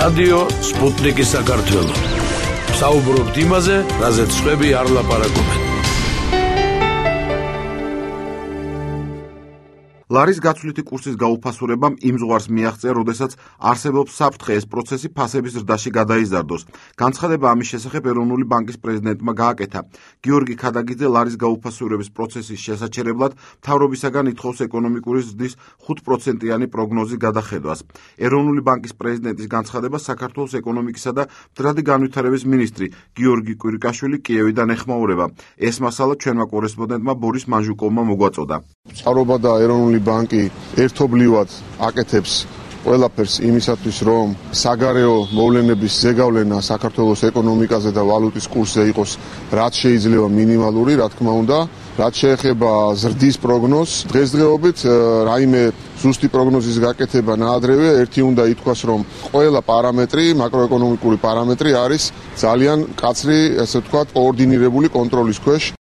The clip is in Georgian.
რადიო სპუტნიკის საქართველო. საუბრობთ იმაზე, რაზეც სხვები არ ლაპარაკობენ. ლარის გაცვლითი კურსის გაუფასურებამ იმ ზღვარს მიაღწია, როდესაც არსებობს საფრთხე ეს პროცესი ფასების ზრდაში გადაიზარდოს. განცხადება ამის შესახებ ეროვნული ბანკის პრეზიდენტმა გააკეთა. გიორგი ქადაგიძე ლარის გაუფასურების პროცესის შესაჩერებლად მთავრობისაგან ითხოვს ეკონომიკური ზრდის 5%-იანი პროგნოზის გადახედვას. ეროვნული ბანკის პრეზიდენტის განცხადება საქართველოს ეკონომიკისა და მდგრადი განვითარების მინისტრი გიორგი კვირიკაშვილი კიევიდან ეხმაურება. ეს მასალა ჩვენმა კორესპონდენტმა ბორის მანჟუკოვმა მოგვაწოდა. მთავრობა და ეროვნული ბანკი ერთობლივად აკეთებს ყველაფერს იმისათვის, რომ საგარეო მოვლენების ზეგავლენა საქართველოს ეკონომიკაზე და ვალუტის კურსზე იყოს რაც შეიძლება მინიმალური, რა თქმა უნდა. რაც შეეხება ზრდის პროგნოზს, დღესდღეობით რაიმე ზუსტი პროგნოზის გაკეთება ნაადრევია. ერთი უნდა ითქვას, რომ ყველა პარამეტრი, მაკროეკონომიკური პარამეტრი არის ძალიან მკაცრი, ასე ვთქვათ, კოორდინირებული კონტროლის ქვეშ.